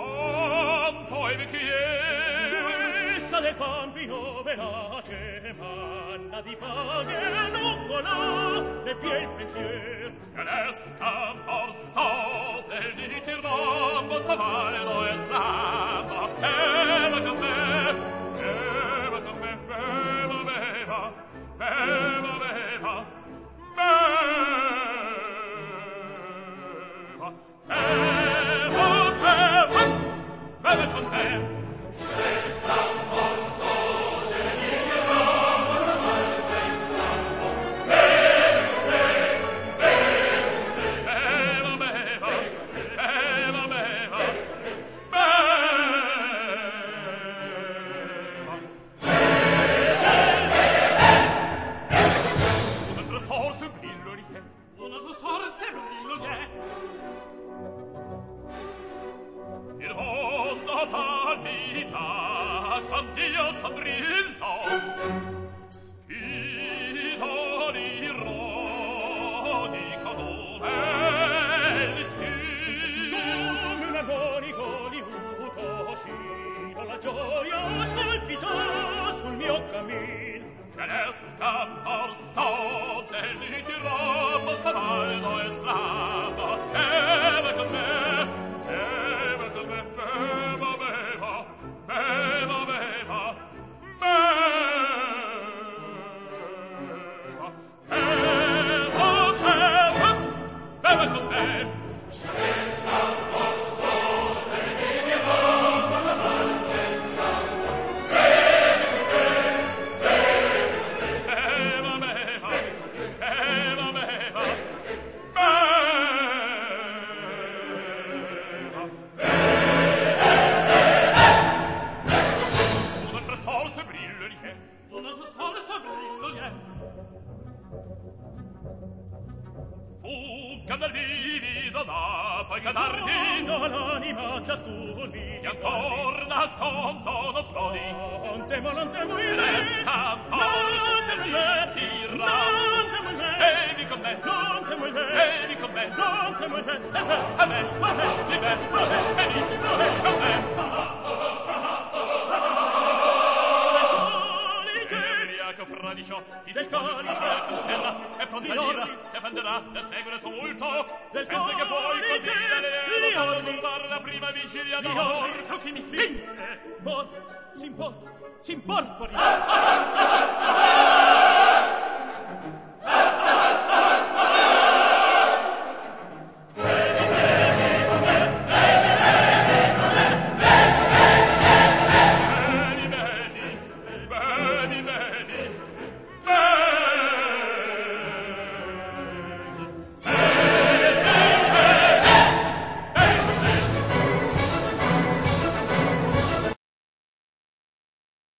Santo e bicchiere Questa del Pampino verace manna di paghe nuggola e pie il pensier che l'esca orso del ditirrambo sta valido e strano beva con me beva con me beva beva beva beva beva beva beva con me Dio s'abbrillo sfido l'ironica nome l'istinto come un armonico liuto oscilla la gioia scolpita sul mio cammin che l'esca orso del ditirrambo spavaldo e strano beva con me beva con me beva beva beva beva beva con me Fugga livido da poi cadardi l'anima ciascun mi e ancor nascondono flori non temo il resta vieni con me non temo il vieni con me non temo il a me vieni con me fra di ciò ti del calice contesa e pronta l'ira difenderà e segue il tumulto pensi che puoi così l'alieno turbare la prima vigilia d'amor tu chi mi spinge mor s'imporpori